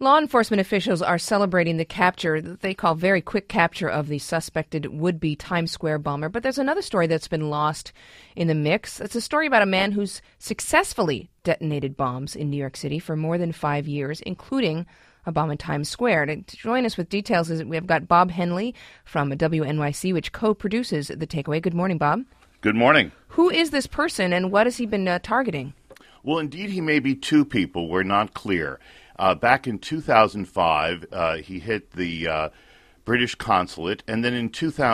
Law enforcement officials are celebrating the capture that they call very quick capture of the suspected would-be Times Square bomber. But there's another story that's been lost in the mix. It's a story about a man who's successfully detonated bombs in New York City for more than 5 years, including a bomb in Times Square. To join us with details, we've got Bob Henley from WNYC, which co-produces The Takeaway. Good morning, Bob. Good morning. Who is this person, and what has he been targeting? Well, indeed, he may be two people. We're not clear. Back in 2005, he hit the British consulate, and then in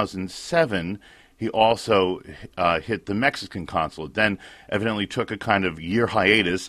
2007, he also hit the Mexican consulate, then evidently took a kind of year hiatus,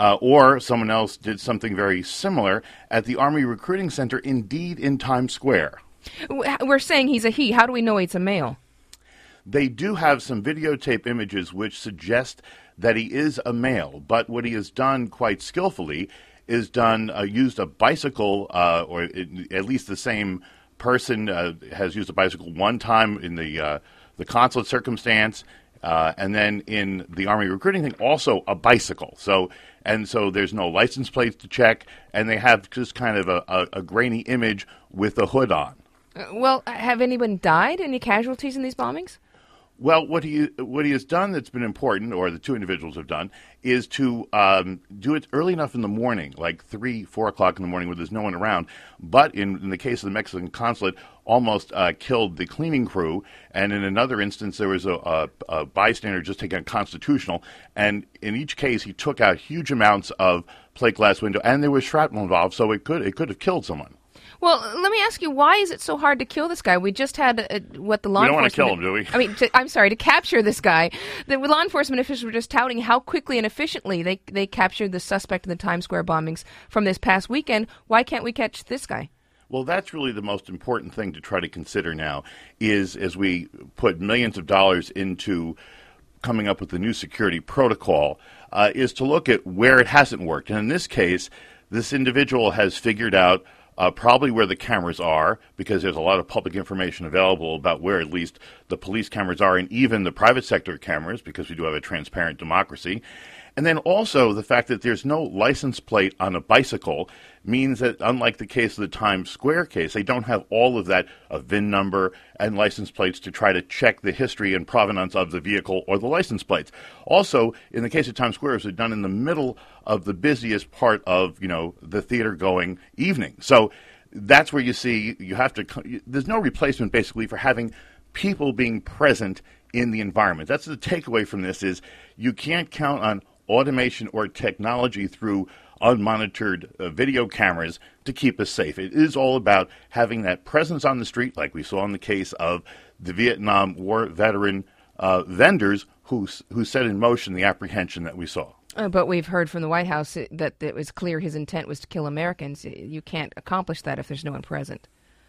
or someone else did something very similar at the Army Recruiting Center, indeed in Times Square. We're saying he's a he. How do we know it's a male? They do have some videotape images which suggest that he is a male, but what he has done quite skillfully is used a bicycle, or at least the same person has used a bicycle one time in the consulate circumstance, and then in the Army recruiting thing, also a bicycle. So there's no license plates to check, and they have just kind of a grainy image with a hood on. Well, have anyone died? Any casualties in these bombings? Well, what he has done that's been important, or the two individuals have done, is to do it early enough in the morning, like 3, 4 o'clock in the morning, where there's no one around. But in the case of the Mexican consulate, almost killed the cleaning crew. And in another instance, there was a bystander just taking a constitutional. And in each case, he took out huge amounts of plate glass window, and there was shrapnel involved, so it could have killed someone. Well, let me ask you, why is it so hard to kill this guy? We just had what the law enforcement... We don't want to kill him, do we? I mean, I'm sorry, to capture this guy. The law enforcement officials were just touting how quickly and efficiently they captured the suspect in the Times Square bombings from this past weekend. Why can't we catch this guy? Well, that's really the most important thing to try to consider now, is as we put millions of dollars into coming up with the new security protocol, is to look at where it hasn't worked. And in this case, this individual has figured out probably where the cameras are, because there's a lot of public information available about where at least the police cameras are, and even the private sector cameras, because we do have a transparent democracy. And then also the fact that there's no license plate on a bicycle means that, unlike the case of the Times Square case, they don't have all of that, a VIN number and license plates to try to check the history and provenance of the vehicle or the license plates. Also, in the case of Times Square, it was done in the middle of the busiest part of, the theater-going evening. So that's where you see there's no replacement, basically, for having people being present in the environment. That's the takeaway from this, is you can't count on automation or technology through unmonitored video cameras to keep us safe. It is all about having that presence on the street, like we saw in the case of the Vietnam War veteran vendors who set in motion the apprehension that we saw. But we've heard from the White House that it was clear his intent was to kill Americans. You can't accomplish that if there's no one present.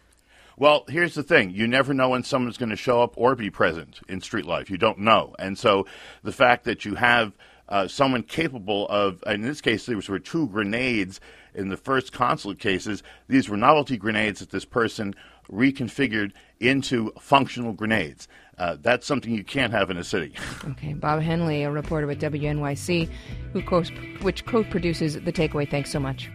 Well, here's the thing. You never know when someone's going to show up or be present in street life. You don't know. And so the fact that you have someone capable of, in this case, there were 2 grenades in the first consulate cases. These were novelty grenades that this person reconfigured into functional grenades. That's something you can't have in a city. Okay, Bob Henley, a reporter with WNYC, which co-produces The Takeaway. Thanks so much.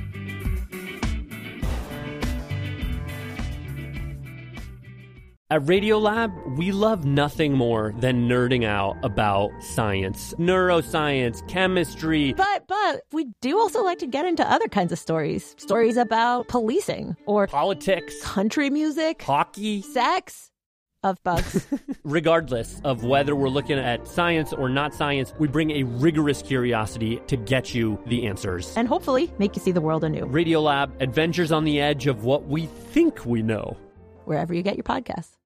At Radiolab, we love nothing more than nerding out about science, neuroscience, chemistry. But we do also like to get into other kinds of stories. Stories about policing or politics, country music, hockey, sex, of bugs. Regardless of whether we're looking at science or not science, we bring a rigorous curiosity to get you the answers. And hopefully make you see the world anew. Radiolab, adventures on the edge of what we think we know. Wherever you get your podcasts.